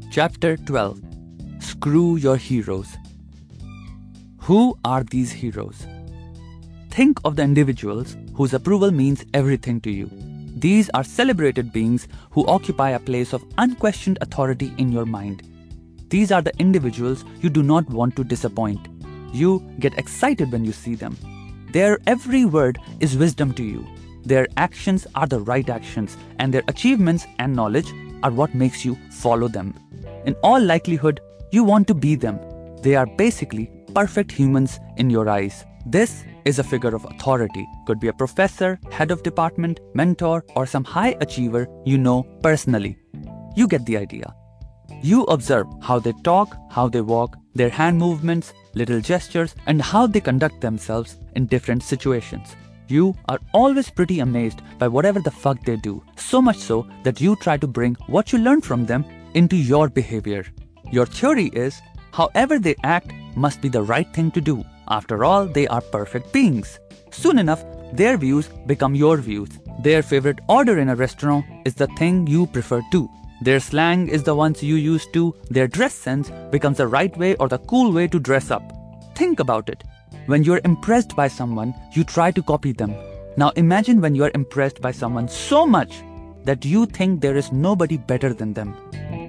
Chapter 12. Screw your heroes. Who are these heroes? Think of the individuals whose approval means everything to you. These are celebrated beings who occupy a place of unquestioned authority in your mind. These are the individuals you do not want to disappoint. You get excited when you see them. Their every word is wisdom to you. Their actions are the right actions, and their achievements and knowledge are what makes you follow them. In all likelihood, you want to be them. They are basically perfect humans in your eyes. This is a figure of authority. Could be a professor, head of department, mentor, or some high achiever you know personally. You get the idea. You observe how they talk, how they walk, their hand movements, little gestures, and how they conduct themselves in different situations. You are always pretty amazed by whatever the fuck they do, so much so that you try to bring what you learned from them into your behavior. Your theory is, however they act must be the right thing to do. After all, they are perfect beings. Soon enough, their views become your views. Their favorite order in a restaurant is the thing you prefer too. Their slang is the ones you use too. Their dress sense becomes the right way or the cool way to dress up. Think about it. When you're impressed by someone, you try to copy them. Now imagine when you're impressed by someone so much that you think there is nobody better than them.